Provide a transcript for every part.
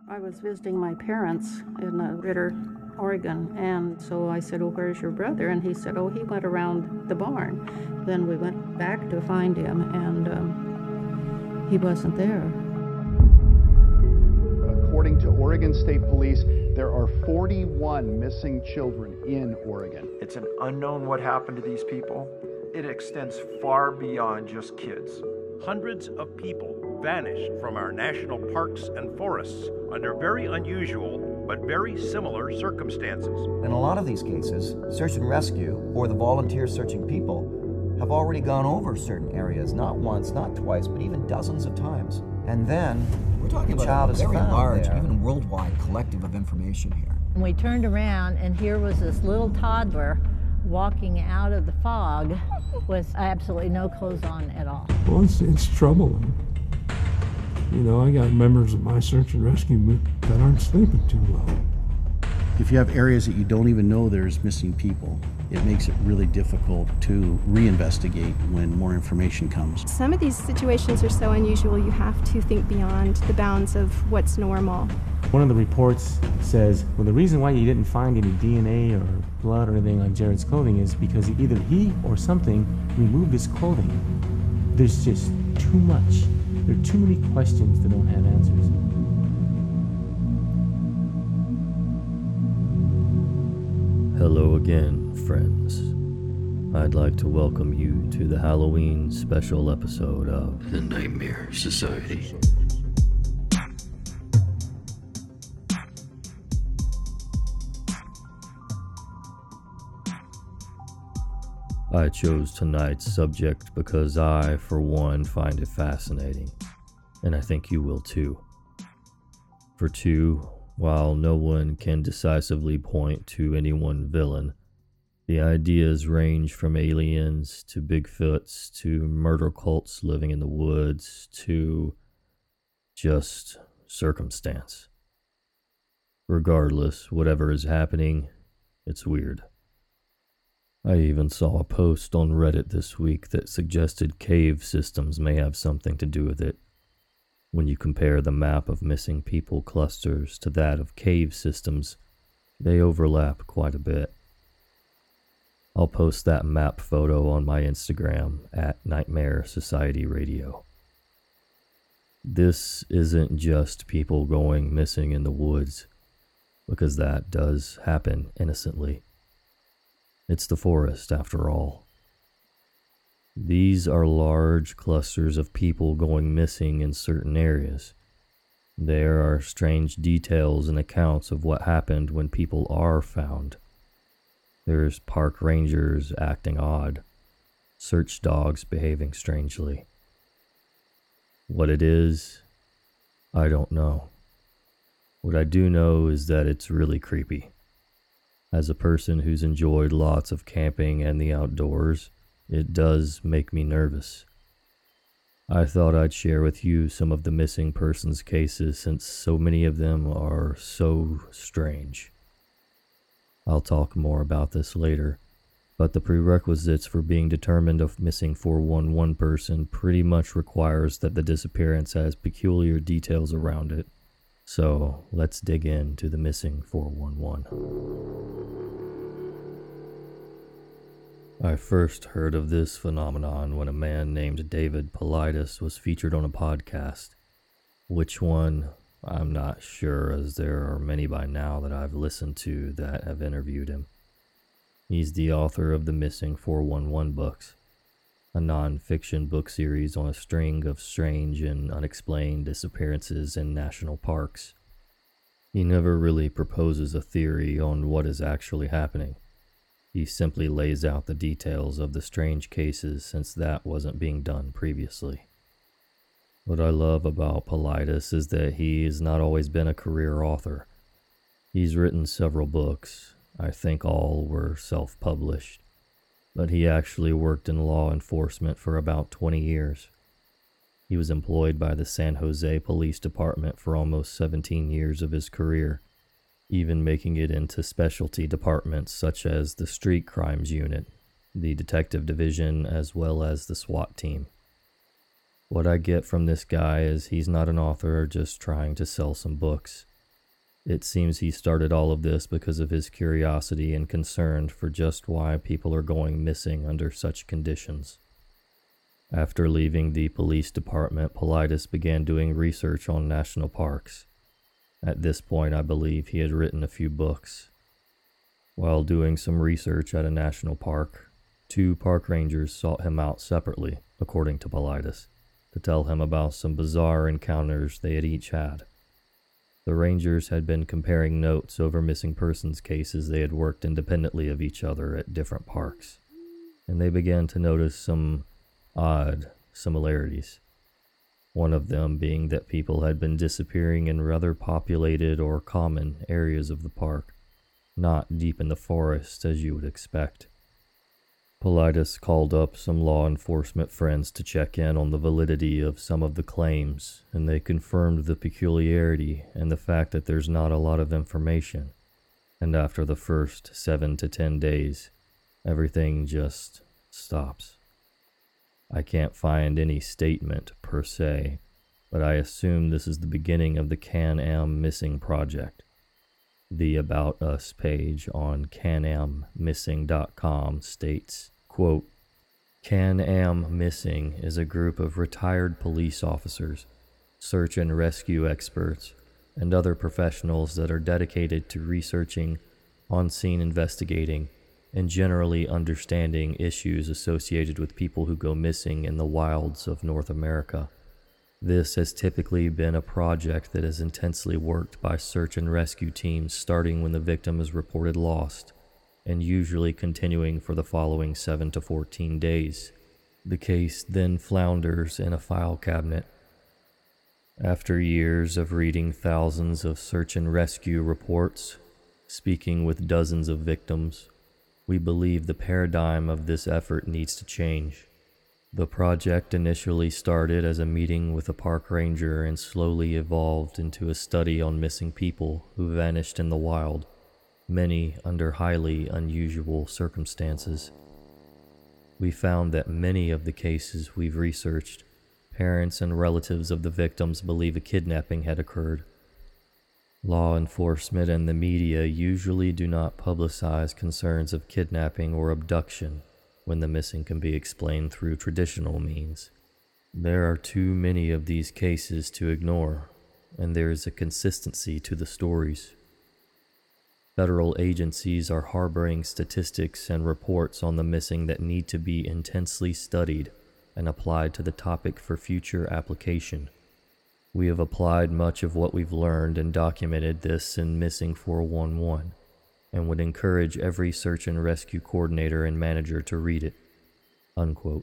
I was visiting my parents in Ritter, Oregon, and so I said, "Oh, where's your brother?" And he said, "Oh, he went around the barn." Then we went back to find him, and he wasn't there. According to Oregon State Police, there are 41 missing children in Oregon. It's an unknown what happened to these people. It extends far beyond just kids. Hundreds of people vanished from our national parks and forests under very unusual but very similar circumstances. In a lot of these cases, search and rescue, or the volunteers searching people, have already gone over certain areas, not once, not twice, but even dozens of times. And then, we're talking about a very large, even worldwide collective of information here. And we turned around, and here was this little toddler walking out of the fog with absolutely no clothes on at all. Well, it's troubling. You know, I got members of my search and rescue that aren't sleeping too well. If you have areas that you don't even know there's missing people, it makes it really difficult to reinvestigate when more information comes. Some of these situations are so unusual you have to think beyond the bounds of what's normal. One of the reports says, well, the reason why you didn't find any DNA or blood or anything on Jared's clothing is because either he or something removed his clothing. There's just too much. There are too many questions that don't have answers. Hello again, friends. I'd like to welcome you to the Halloween special episode of The Nightmare Society. I chose tonight's subject because I, for one, find it fascinating, and I think you will too. For two, while no one can decisively point to any one villain, the ideas range from aliens to Bigfoots to murder cults living in the woods to just circumstance. Regardless, whatever is happening, it's weird. I even saw a post on Reddit this week that suggested cave systems may have something to do with it. When you compare the map of missing people clusters to that of cave systems, they overlap quite a bit. I'll post that map photo on my Instagram at Nightmare Society Radio. This isn't just people going missing in the woods, because that does happen innocently. It's the forest, after all. These are large clusters of people going missing in certain areas. There are strange details and accounts of what happened when people are found. There's park rangers acting odd, search dogs behaving strangely. What it is, I don't know. What I do know is that it's really creepy. As a person who's enjoyed lots of camping and the outdoors, it does make me nervous. I thought I'd share with you some of the missing persons cases since so many of them are so strange. I'll talk more about this later, but the prerequisites for being determined a missing 411 person pretty much requires that the disappearance has peculiar details around it. So let's dig into the missing 411. I first heard of this phenomenon when a man named David Paulides was featured on a podcast. Which one? I'm not sure, as there are many by now that I've listened to that have interviewed him. He's the author of the Missing 411 books, a non-fiction book series on a string of strange and unexplained disappearances in national parks. He never really proposes a theory on what is actually happening. He simply lays out the details of the strange cases since that wasn't being done previously. What I love about Paulides is that he has not always been a career author. He's written several books. I think all were self-published. But he actually worked in law enforcement for about 20 years. He was employed by the San Jose Police Department for almost 17 years of his career, even making it into specialty departments such as the Street Crimes Unit, the Detective Division, as well as the SWAT team. What I get from this guy is he's not an author just trying to sell some books. It seems he started all of this because of his curiosity and concern for just why people are going missing under such conditions. After leaving the police department, Paulides began doing research on national parks. At this point, I believe he had written a few books. While doing some research at a national park, 2 park rangers sought him out separately, according to Paulides, to tell him about some bizarre encounters they had each had. The rangers had been comparing notes over missing persons cases they had worked independently of each other at different parks, and they began to notice some odd similarities. One of them being that people had been disappearing in rather populated or common areas of the park, not deep in the forest as you would expect. Paulides called up some law enforcement friends to check in on the validity of some of the claims, and they confirmed the peculiarity and the fact that there's not a lot of information, and after the first 7 to 10 days, everything just stops. I can't find any statement per se, but I assume this is the beginning of the Can-Am Missing project. The About Us page on canammissing.com states, quote, Can-Am Missing is a group of retired police officers, search and rescue experts, and other professionals that are dedicated to researching, on-scene investigating, and generally understanding issues associated with people who go missing in the wilds of North America. This has typically been a project that is intensely worked by search and rescue teams starting when the victim is reported lost, and usually continuing for the following 7 to 14 days. The case then flounders in a file cabinet. After years of reading thousands of search and rescue reports, speaking with dozens of victims, we believe the paradigm of this effort needs to change. The project initially started as a meeting with a park ranger and slowly evolved into a study on missing people who vanished in the wild, many under highly unusual circumstances. We found that many of the cases we've researched, parents and relatives of the victims believe a kidnapping had occurred. Law enforcement and the media usually do not publicize concerns of kidnapping or abduction when the missing can be explained through traditional means. There are too many of these cases to ignore, and there is a consistency to the stories. Federal agencies are harboring statistics and reports on the missing that need to be intensely studied and applied to the topic for future application. We have applied much of what we've learned and documented this in Missing 411, and would encourage every search and rescue coordinator and manager to read it, unquote.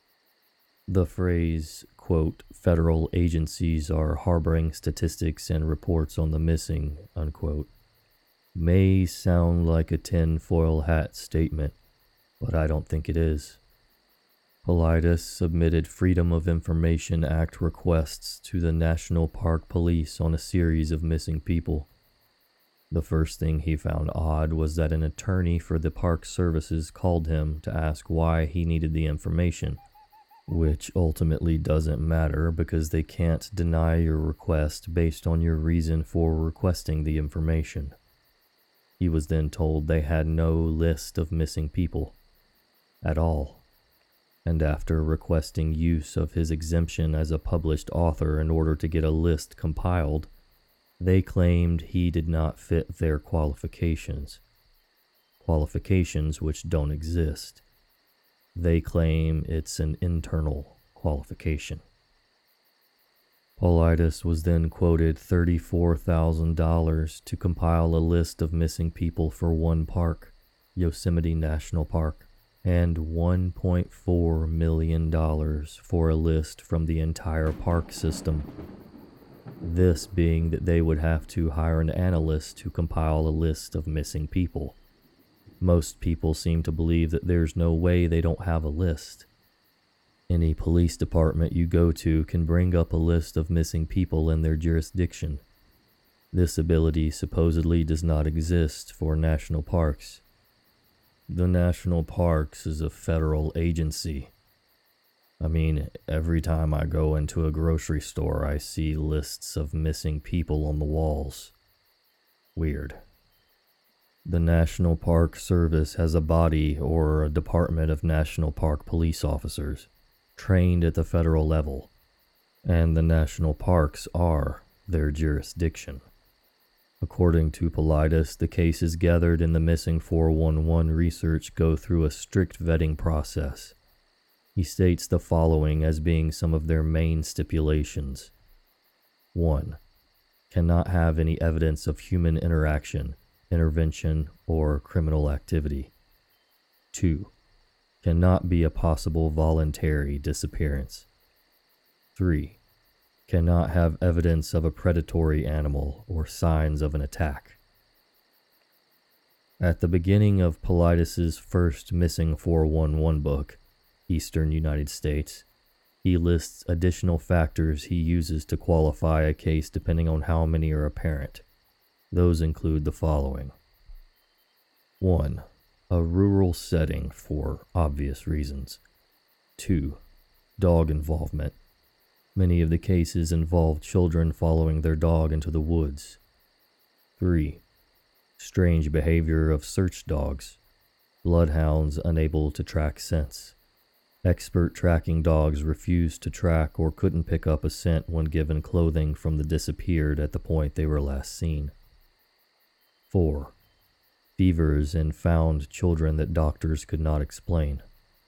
The phrase, quote, federal agencies are harboring statistics and reports on the missing, unquote, may sound like a tinfoil hat statement, but I don't think it is. Paulides submitted Freedom of Information Act requests to the National Park Police on a series of missing people. The first thing he found odd was that an attorney for the Park Services called him to ask why he needed the information, which ultimately doesn't matter because they can't deny your request based on your reason for requesting the information. He was then told they had no list of missing people at all, and after requesting use of his exemption as a published author in order to get a list compiled, they claimed he did not fit their qualifications which don't exist. They claim it's an internal qualification. Paulides was then quoted $34,000 to compile a list of missing people for one park, Yosemite National Park, and $1.4 million for a list from the entire park system. This being that they would have to hire an analyst to compile a list of missing people. Most people seem to believe that there's no way they don't have a list. Any police department you go to can bring up a list of missing people in their jurisdiction. This ability supposedly does not exist for national parks. The National Parks is a federal agency. I mean, every time I go into a grocery store, I see lists of missing people on the walls. Weird. The National Park Service has a body or a department of National Park police officers trained at the federal level, and the national parks are their jurisdiction. According to Paulides, the cases gathered in the Missing 411 research go through a strict vetting process. He states the following as being some of their main stipulations. 1. Cannot have any evidence of human interaction, intervention, or criminal activity. 2. Cannot be a possible voluntary disappearance. 3. Cannot have evidence of a predatory animal or signs of an attack. At the beginning of Paulides' first Missing 411 book, Eastern United States, he lists additional factors he uses to qualify a case depending on how many are apparent. Those include the following. 1. A rural setting for obvious reasons. 2. Dog involvement. Many of the cases involve children following their dog into the woods. 3. Strange behavior of search dogs. Bloodhounds unable to track scents. Expert tracking dogs refused to track or couldn't pick up a scent when given clothing from the disappeared at the point they were last seen. 4. Fevers in found children that doctors could not explain.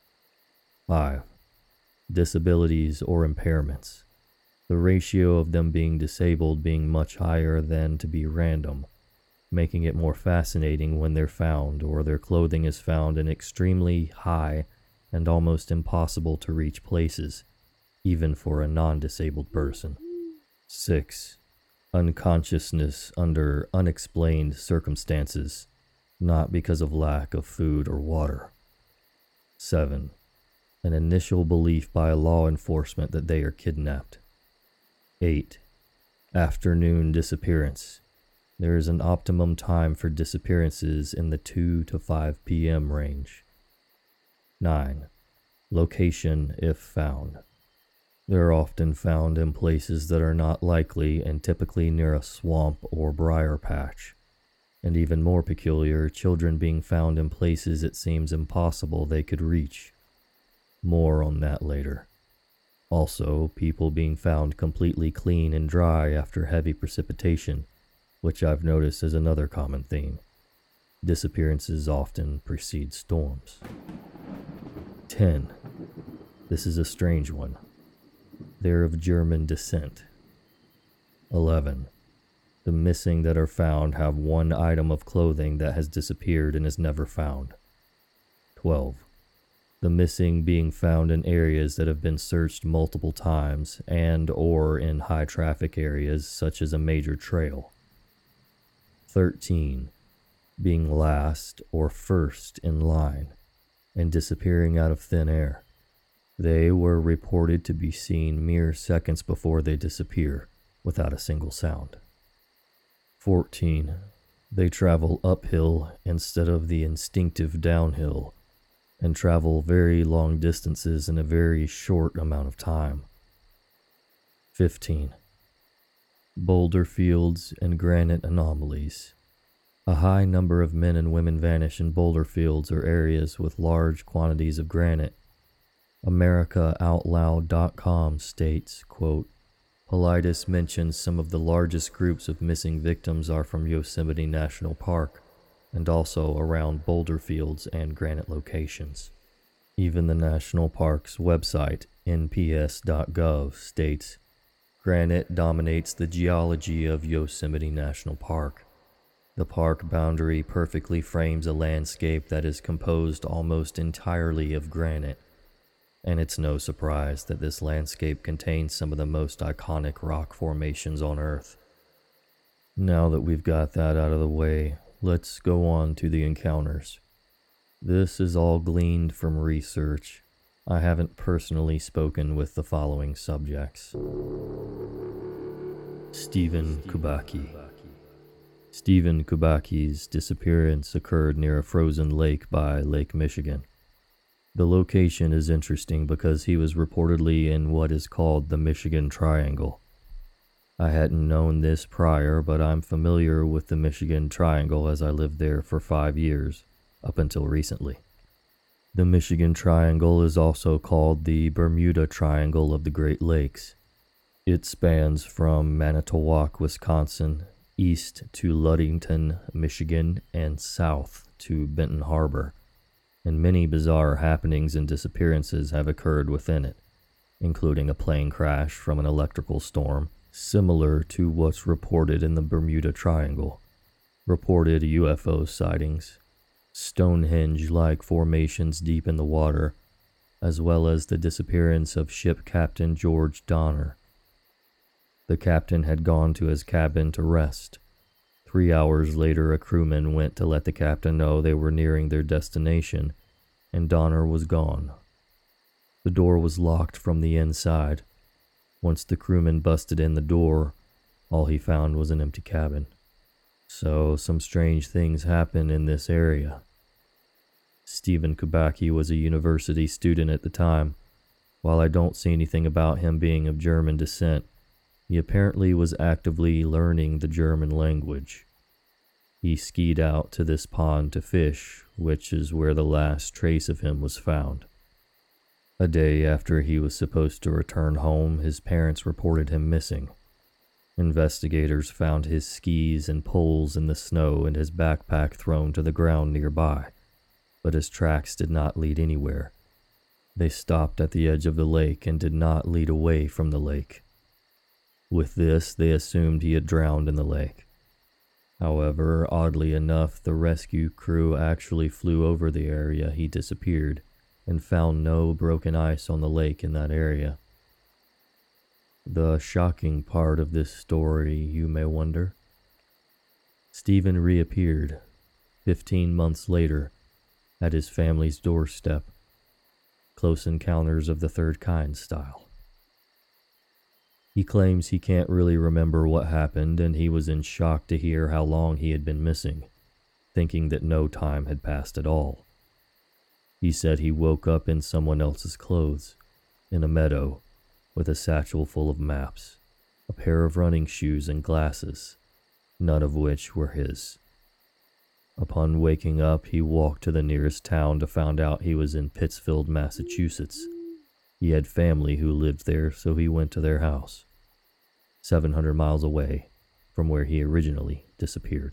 5. Disabilities or impairments. The ratio of them being disabled being much higher than to be random, making it more fascinating when they're found or their clothing is found in extremely high and almost impossible to reach places, even for a non-disabled person. 6. Unconsciousness under unexplained circumstances, not because of lack of food or water. 7. An initial belief by law enforcement that they are kidnapped. 8. Afternoon disappearance. There is an optimum time for disappearances in the 2 to 5 p.m. range. 9. Location if found. They're often found in places that are not likely and typically near a swamp or briar patch. And even more peculiar, children being found in places it seems impossible they could reach. More on that later. Also, people being found completely clean and dry after heavy precipitation, which I've noticed is another common theme. Disappearances often precede storms. 10. This is a strange one. They're of German descent. 11. The missing that are found have one item of clothing that has disappeared and is never found. 12. The missing being found in areas that have been searched multiple times and or in high traffic areas such as a major trail. 13. Being last or first in line and disappearing out of thin air. They were reported to be seen mere seconds before they disappear without a single sound. 14. They travel uphill instead of the instinctive downhill and travel very long distances in a very short amount of time. 15. Boulder fields and granite anomalies. A high number of men and women vanish in boulder fields or areas with large quantities of granite. AmericaOutloud.com states, quote, Paulides mentions some of the largest groups of missing victims are from Yosemite National Park and also around boulder fields and granite locations. Even the national park's website, nps.gov, states, granite dominates the geology of Yosemite National Park. The park boundary perfectly frames a landscape that is composed almost entirely of granite, and it's no surprise that this landscape contains some of the most iconic rock formations on Earth. Now that we've got that out of the way, let's go on to the encounters. This is all gleaned from research. I haven't personally spoken with the following subjects. Stephen Kubacki. Stephen Kubaki's disappearance occurred near a frozen lake by Lake Michigan. The location is interesting because he was reportedly in what is called the Michigan Triangle. I hadn't known this prior, but I'm familiar with the Michigan Triangle as I lived there for 5 years, up until recently. The Michigan Triangle is also called the Bermuda Triangle of the Great Lakes. It spans from Manitowoc, Wisconsin, east to Ludington, Michigan, and south to Benton Harbor, and many bizarre happenings and disappearances have occurred within it, including a plane crash from an electrical storm, similar to what's reported in the Bermuda Triangle, reported UFO sightings, Stonehenge-like formations deep in the water, as well as the disappearance of ship captain George Donner. The captain had gone to his cabin to rest. 3 hours later, a crewman went to let the captain know they were nearing their destination, and Donner was gone. The door was locked from the inside. Once the crewman busted in the door, all he found was an empty cabin. So some strange things happen in this area. Stephen Kubacki was a university student at the time. While I don't see anything about him being of German descent, he apparently was actively learning the German language. He skied out to this pond to fish, which is where the last trace of him was found. A day after he was supposed to return home, his parents reported him missing. Investigators found his skis and poles in the snow and his backpack thrown to the ground nearby, but his tracks did not lead anywhere. They stopped at the edge of the lake and did not lead away from the lake. With this, they assumed he had drowned in the lake. However, oddly enough, the rescue crew actually flew over the area he disappeared and found no broken ice on the lake in that area. The shocking part of this story, you may wonder. Stephen reappeared 15 months later at his family's doorstep. Close Encounters of the Third Kind style. He claims he can't really remember what happened, and he was in shock to hear how long he had been missing, thinking that no time had passed at all. He said he woke up in someone else's clothes, in a meadow, with a satchel full of maps, a pair of running shoes and glasses, none of which were his. Upon waking up, he walked to the nearest town to find out he was in Pittsfield, Massachusetts. He had family who lived there, so he went to their house, 700 miles away from where he originally disappeared.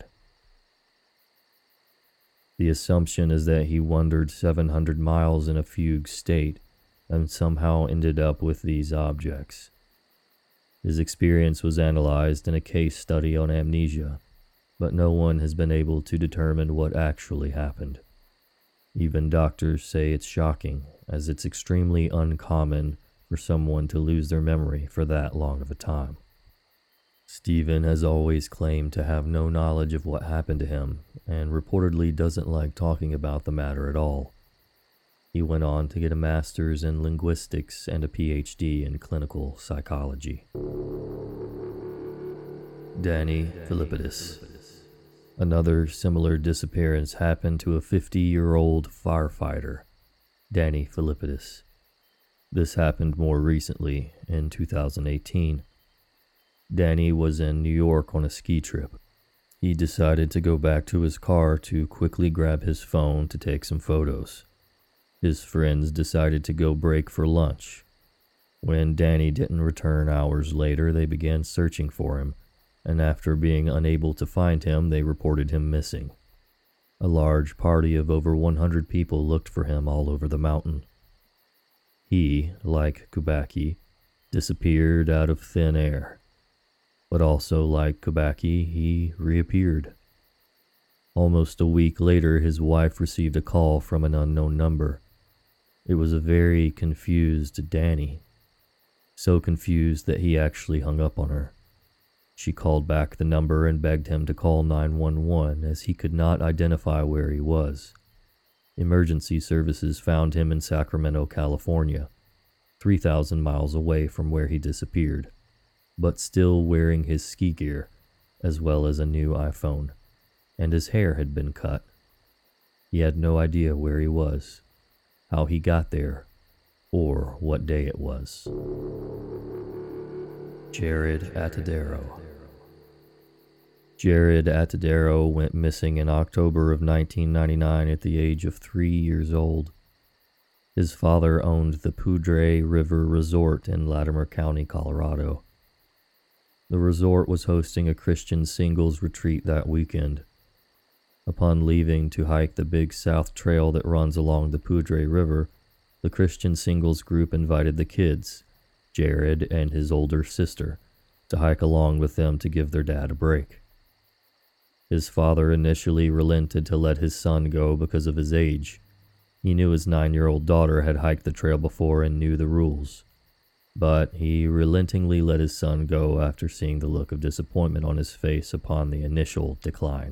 The assumption is that he wandered 700 miles in a fugue state and somehow ended up with these objects. His experience was analyzed in a case study on amnesia, but no one has been able to determine what actually happened. Even doctors say it's shocking, as it's extremely uncommon for someone to lose their memory for that long of a time. Stephen has always claimed to have no knowledge of what happened to him, and reportedly doesn't like talking about the matter at all. He went on to get a master's in linguistics and a PhD in clinical psychology. Danny Philippidis. Another similar disappearance happened to a 50-year-old firefighter, Danny Philippidis. This happened more recently, in 2018. Danny was in New York on a ski trip. He decided to go back to his car to quickly grab his phone to take some photos. His friends decided to go break for lunch. When Danny didn't return hours later, they began searching for him, and after being unable to find him, they reported him missing. A large party of over 100 people looked for him all over the mountain. He, like Kubacki, disappeared out of thin air. But also like Kubacki, he reappeared. Almost a week later, his wife received a call from an unknown number. It was a very confused Danny. So confused that he actually hung up on her. She called back the number and begged him to call 911 as he could not identify where he was. Emergency services found him in Sacramento, California, 3,000 miles away from where he disappeared, but still wearing his ski gear, as well as a new iPhone, and his hair had been cut. He had no idea where he was, how he got there, or what day it was. Jared Atadero. Jared Atadero went missing in October of 1999 at the age of 3 years old. His father owned the Poudre River Resort in Latimer County, Colorado. The resort was hosting a Christian singles retreat that weekend. Upon leaving to hike the Big South Trail that runs along the Poudre River, the Christian singles group invited the kids, Jared and his older sister, to hike along with them to give their dad a break. His father initially relented to let his son go because of his age. He knew his 9-year-old daughter had hiked the trail before and knew the rules. But he relentingly let his son go after seeing the look of disappointment on his face upon the initial decline.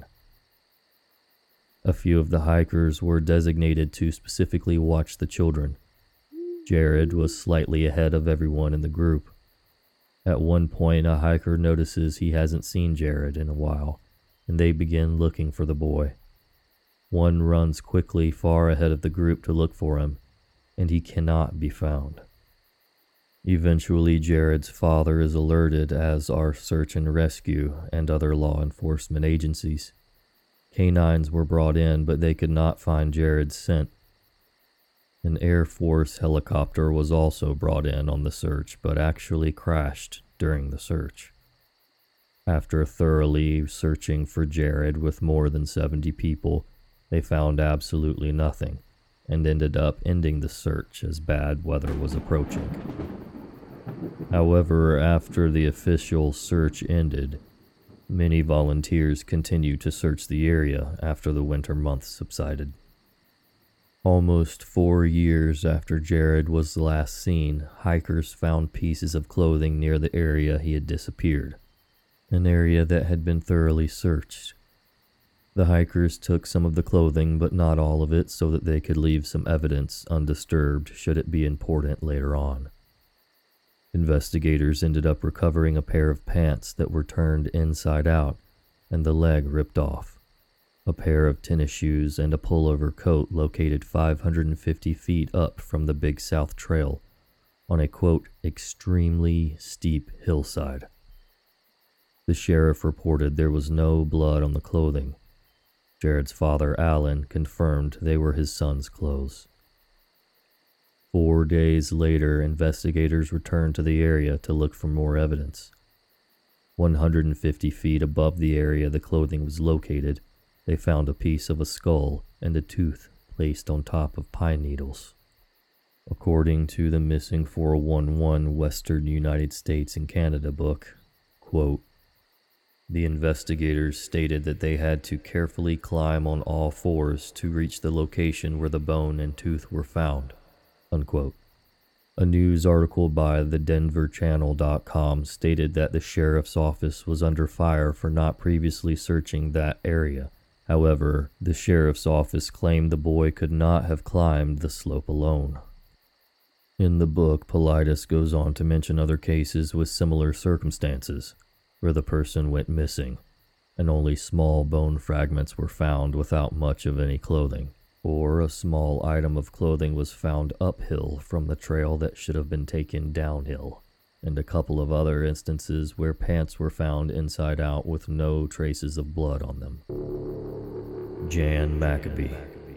A few of the hikers were designated to specifically watch the children. Jared was slightly ahead of everyone in the group. At one point, a hiker notices he hasn't seen Jared in a while, and they begin looking for the boy. One runs quickly far ahead of the group to look for him, and he cannot be found. Eventually, Jared's father is alerted, as are search and rescue and other law enforcement agencies. Canines were brought in, but they could not find Jared's scent. An Air Force helicopter was also brought in on the search, but actually crashed during the search. After thoroughly searching for Jared with more than 70 people, they found absolutely nothing, and ended up ending the search as bad weather was approaching. However, after the official search ended, many volunteers continued to search the area after the winter months subsided. Almost 4 years after Jared was last seen, hikers found pieces of clothing near the area he had disappeared, an area that had been thoroughly searched. The hikers took some of the clothing, but not all of it, so that they could leave some evidence undisturbed should it be important later on. Investigators ended up recovering a pair of pants that were turned inside out and the leg ripped off, a pair of tennis shoes, and a pullover coat located 550 feet up from the Big South Trail on a, quote, extremely steep hillside. The sheriff reported there was no blood on the clothing. Jared's father, Alan, confirmed they were his son's clothes. 4 days later, investigators returned to the area to look for more evidence. 150 feet above the area the clothing was located, they found a piece of a skull and a tooth placed on top of pine needles. According to the Missing 411 Western United States and Canada book, quote, the investigators stated that they had to carefully climb on all fours to reach the location where the bone and tooth were found, unquote. A news article by thedenverchannel.com stated that the sheriff's office was under fire for not previously searching that area. However, the sheriff's office claimed the boy could not have climbed the slope alone. In the book, Paulides goes on to mention other cases with similar circumstances, where the person went missing, and only small bone fragments were found without much of any clothing, or a small item of clothing was found uphill from the trail that should have been taken downhill, and a couple of other instances where pants were found inside out with no traces of blood on them. Jan Maccabee.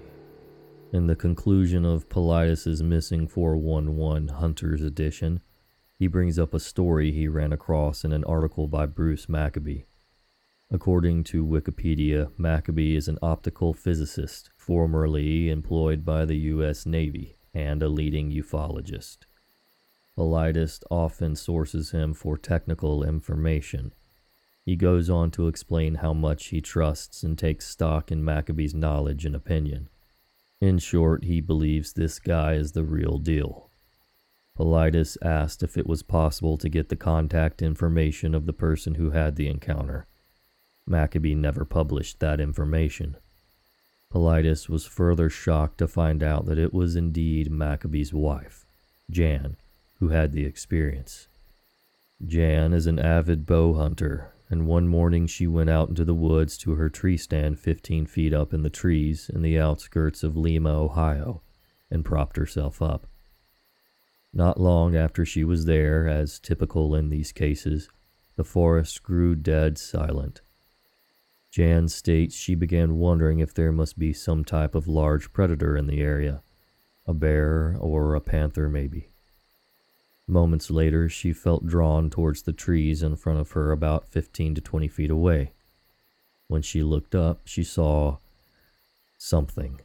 In the conclusion of Paulides' Missing 411 Hunter's Edition, he brings up a story he ran across in an article by Bruce Maccabee. According to Wikipedia, Maccabee is an optical physicist, formerly employed by the U.S. Navy, and a leading ufologist. Paulides often sources him for technical information. He goes on to explain how much he trusts and takes stock in Maccabee's knowledge and opinion. In short, he believes this guy is the real deal. Paulides asked if it was possible to get the contact information of the person who had the encounter. Maccabee never published that information. Paulides was further shocked to find out that it was indeed Maccabee's wife, Jan, who had the experience. Jan is an avid bow hunter, and one morning she went out into the woods to her tree stand 15 feet up in the trees in the outskirts of Lima, Ohio, and propped herself up. Not long after she was there, as typical in these cases, the forest grew dead silent. Jan states she began wondering if there must be some type of large predator in the area, a bear or a panther maybe. Moments later, she felt drawn towards the trees in front of her about 15 to 20 feet away. When she looked up, she saw something.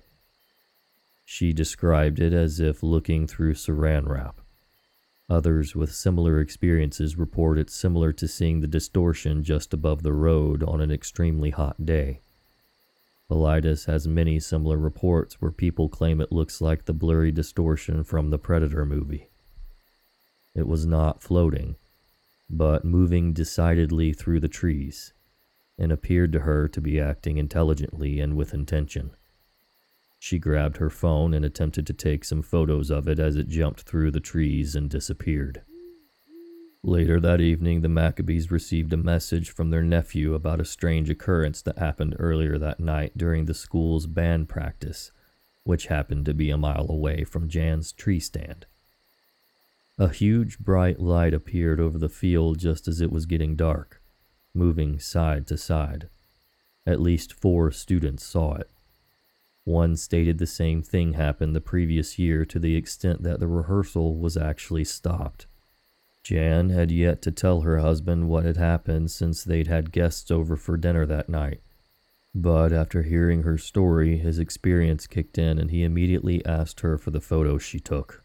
She described it as if looking through saran wrap. Others with similar experiences report it similar to seeing the distortion just above the road on an extremely hot day. Paulides has many similar reports where people claim it looks like the blurry distortion from the Predator movie. It was not floating, but moving decidedly through the trees, and appeared to her to be acting intelligently and with intention. She grabbed her phone and attempted to take some photos of it as it jumped through the trees and disappeared. Later that evening, the Maccabees received a message from their nephew about a strange occurrence that happened earlier that night during the school's band practice, which happened to be a mile away from Jan's tree stand. A huge bright light appeared over the field just as it was getting dark, moving side to side. At least 4 students saw it. One stated the same thing happened the previous year to the extent that the rehearsal was actually stopped. Jan had yet to tell her husband what had happened since they'd had guests over for dinner that night. But after hearing her story, his experience kicked in and he immediately asked her for the photos she took.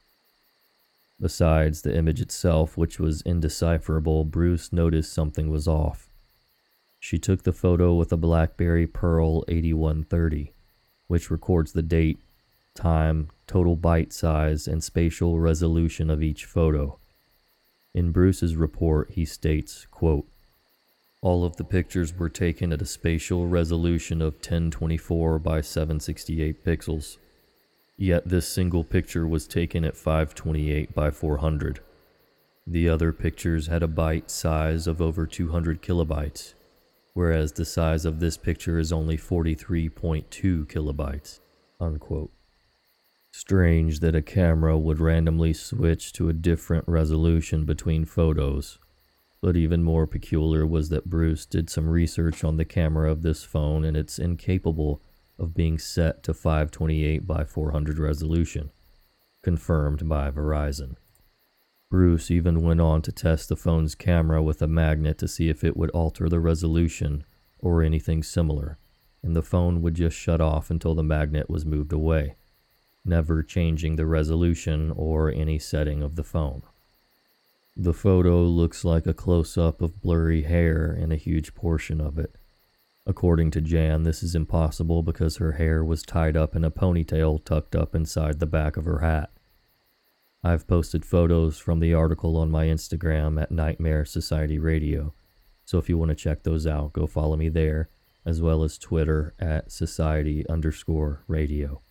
Besides the image itself, which was indecipherable, Bruce noticed something was off. She took the photo with a BlackBerry Pearl 8130, which records the date, time, total byte size, and spatial resolution of each photo. In Bruce's report, he states, quote, "All of the pictures were taken at a spatial resolution of 1024 by 768 pixels. Yet this single picture was taken at 528 by 400. The other pictures had a byte size of over 200 kilobytes, whereas the size of this picture is only 43.2 kilobytes, unquote. Strange that a camera would randomly switch to a different resolution between photos, but even more peculiar was that Bruce did some research on the camera of this phone and it's incapable of being set to 528 by 400 resolution, confirmed by Verizon. Bruce even went on to test the phone's camera with a magnet to see if it would alter the resolution or anything similar, and the phone would just shut off until the magnet was moved away, never changing the resolution or any setting of the phone. The photo looks like a close-up of blurry hair and a huge portion of it. According to Jan, this is impossible because her hair was tied up in a ponytail tucked up inside the back of her hat. I've posted photos from the article on my Instagram at Nightmare Society Radio, so if you want to check those out, go follow me there, as well as Twitter at Society_Radio.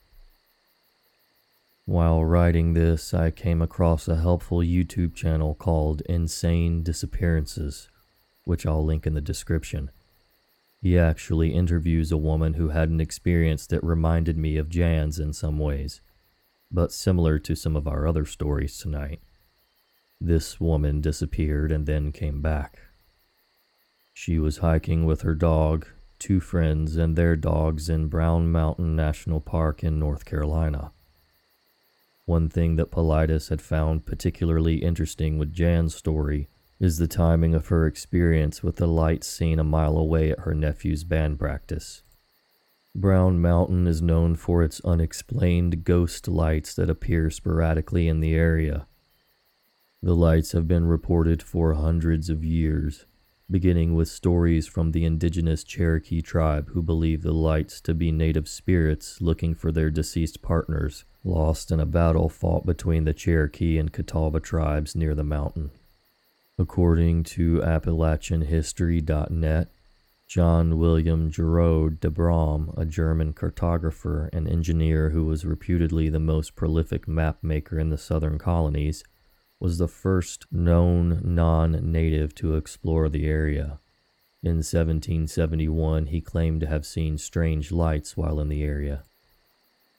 While writing this, I came across a helpful YouTube channel called Insane Disappearances, which I'll link in the description. He actually interviews a woman who had an experience that reminded me of Jan's in some ways, but similar to some of our other stories tonight. This woman disappeared and then came back. She was hiking with her dog, 2 friends, and their dogs in Brown Mountain National Park in North Carolina. One thing that Paulides had found particularly interesting with Jan's story is the timing of her experience with the lights seen a mile away at her nephew's band practice. Brown Mountain is known for its unexplained ghost lights that appear sporadically in the area. The lights have been reported for hundreds of years, beginning with stories from the indigenous Cherokee tribe who believe the lights to be native spirits looking for their deceased partners, lost in a battle fought between the Cherokee and Catawba tribes near the mountain. According to AppalachianHistory.net, John William Giraud de Brom, a German cartographer and engineer who was reputedly the most prolific map maker in the southern colonies, was the first known non-native to explore the area. In 1771, he claimed to have seen strange lights while in the area.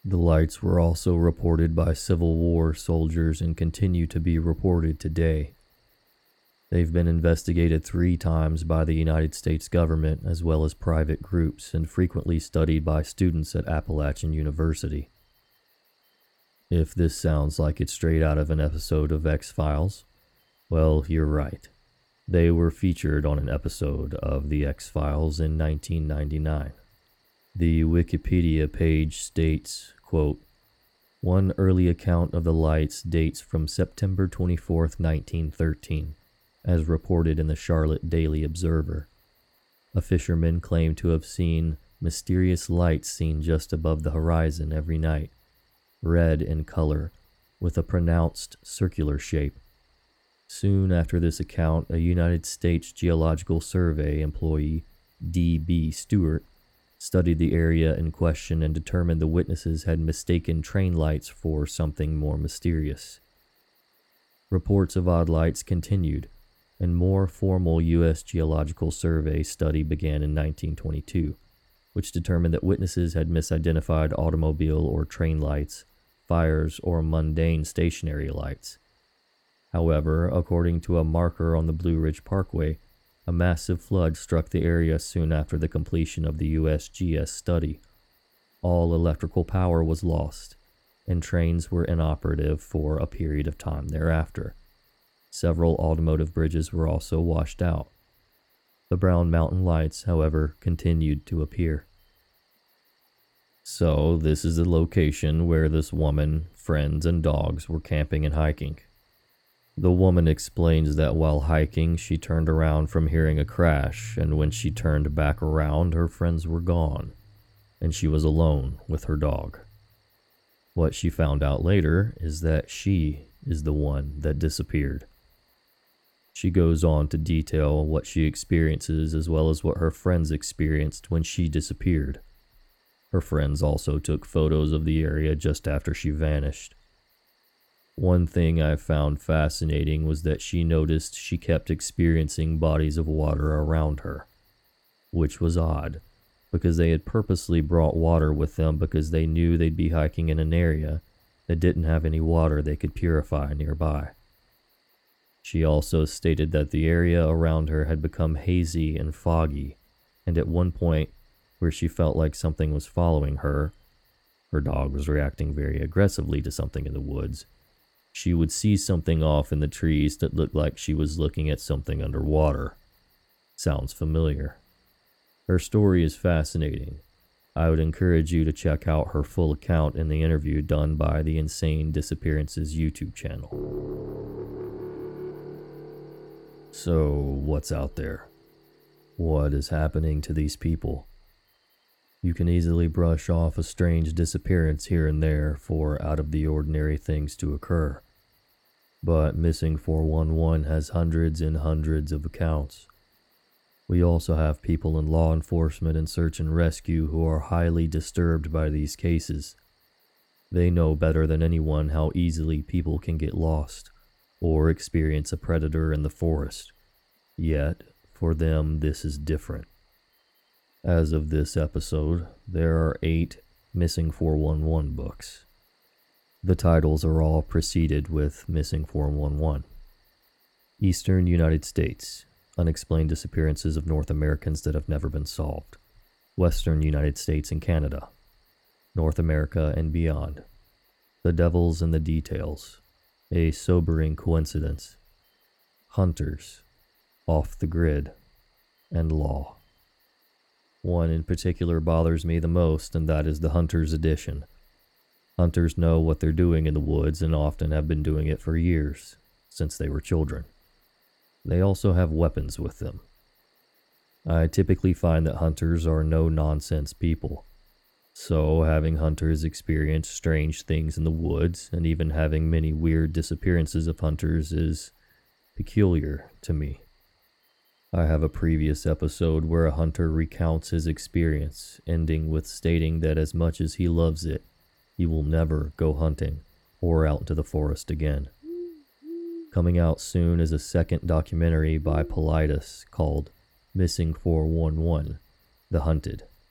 The lights were also reported by Civil War soldiers and continue to be reported today. They've been investigated 3 times by the United States government as well as private groups and frequently studied by students at Appalachian University. If this sounds like it's straight out of an episode of X-Files, well, you're right. They were featured on an episode of The X-Files in 1999. The Wikipedia page states, quote, "One early account of the lights dates from September 24th, 1913, as reported in the Charlotte Daily Observer. A fisherman claimed to have seen mysterious lights seen just above the horizon every night, red in color, with a pronounced circular shape. Soon after this account, a United States Geological Survey employee, D.B. Stewart, studied the area in question and determined the witnesses had mistaken train lights for something more mysterious. Reports of odd lights continued, and more formal U.S. Geological Survey study began in 1922, which determined that witnesses had misidentified automobile or train lights, fires, or mundane stationary lights. However, according to a marker on the Blue Ridge Parkway, a massive flood struck the area soon after the completion of the USGS study. All electrical power was lost, and trains were inoperative for a period of time thereafter. Several automotive bridges were also washed out. The Brown Mountain lights, however, continued to appear." So, this is the location where this woman, friends, and dogs were camping and hiking. The woman explains that while hiking, she turned around from hearing a crash, and when she turned back around, her friends were gone, and she was alone with her dog. What she found out later is that she is the one that disappeared. She goes on to detail what she experiences as well as what her friends experienced when she disappeared. Her friends also took photos of the area just after she vanished. One thing I found fascinating was that she noticed she kept experiencing bodies of water around her, which was odd, because they had purposely brought water with them because they knew they'd be hiking in an area that didn't have any water they could purify nearby. She also stated that the area around her had become hazy and foggy, and at one point, where she felt like something was following her, her dog was reacting very aggressively to something in the woods, she would see something off in the trees that looked like she was looking at something underwater. Sounds familiar. Her story is fascinating. I would encourage you to check out her full account in the interview done by the Insane Disappearances YouTube channel. So, what's out there? What is happening to these people? You can easily brush off a strange disappearance here and there for out-of-the-ordinary things to occur. But Missing 411 has hundreds and hundreds of accounts. We also have people in law enforcement and search and rescue who are highly disturbed by these cases. They know better than anyone how easily people can get lost or experience a predator in the forest. Yet, for them, this is different. As of this episode, there are 8 Missing 411 books. The titles are all preceded with Missing 411. Eastern United States, Unexplained Disappearances of North Americans That Have Never Been Solved. Western United States and Canada. North America and Beyond. The Devils and the Details. A Sobering Coincidence. Hunters. Off the Grid. And Law. One in particular bothers me the most, and that is the Hunters edition. Hunters know what they're doing in the woods and often have been doing it for years, since they were children. They also have weapons with them. I typically find that hunters are no-nonsense people. So having hunters experience strange things in the woods and even having many weird disappearances of hunters is peculiar to me. I have a previous episode where a hunter recounts his experience, ending with stating that as much as he loves it, he will never go hunting or out into the forest again. Coming out soon is a second documentary by Politis called Missing 411, The Hunted.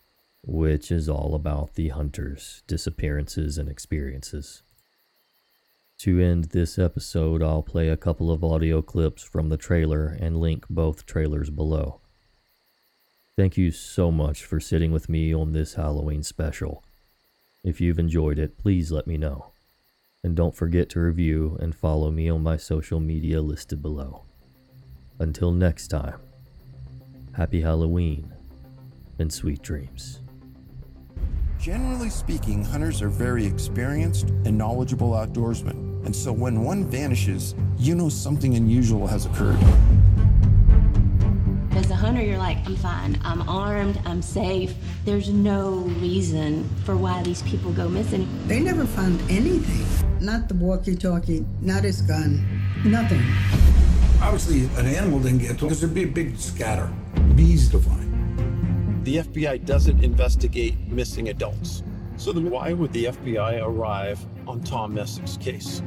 which is all about the hunters' disappearances and experiences. To end this episode, I'll play a couple of audio clips from the trailer and link both trailers below. Thank you so much for sitting with me on this Halloween special. If you've enjoyed it, please let me know. And don't forget to review and follow me on my social media listed below. Until next time, happy Halloween and sweet dreams. Generally speaking, hunters are very experienced and knowledgeable outdoorsmen. And so when one vanishes, you know something unusual has occurred. As a hunter, you're like, I'm fine, I'm armed, I'm safe. There's no reason for why these people go missing. They never found anything. Not the walkie-talkie, not his gun, nothing. Obviously, an animal didn't get to him because there'd be a big scatter. Bees to find. The FBI doesn't investigate missing adults. So then why would the FBI arrive on Tom Messick's case?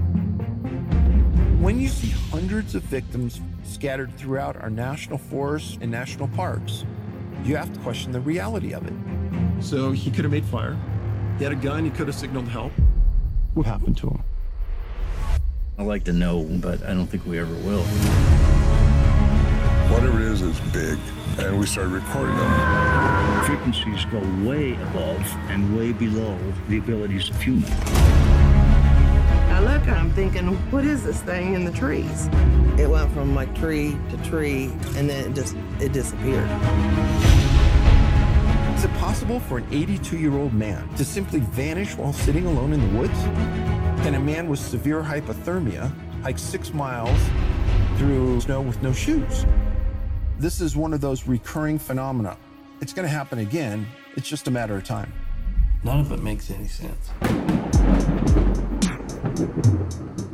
When you see hundreds of victims scattered throughout our national forests and national parks, you have to question the reality of it. So he could have made fire. He had a gun, he could have signaled help. What happened to him? I'd like to know, but I don't think we ever will. Whatever it is big, and we started recording them. Frequencies go way above and way below the abilities of humans. I look and I'm thinking, what is this thing in the trees? It went from like tree to tree, and then it disappeared. Is it possible for an 82-year-old man to simply vanish while sitting alone in the woods? Can a man with severe hypothermia hike 6 miles through snow with no shoes? This is one of those recurring phenomena. It's going to happen again. It's just a matter of time. None of it makes any sense.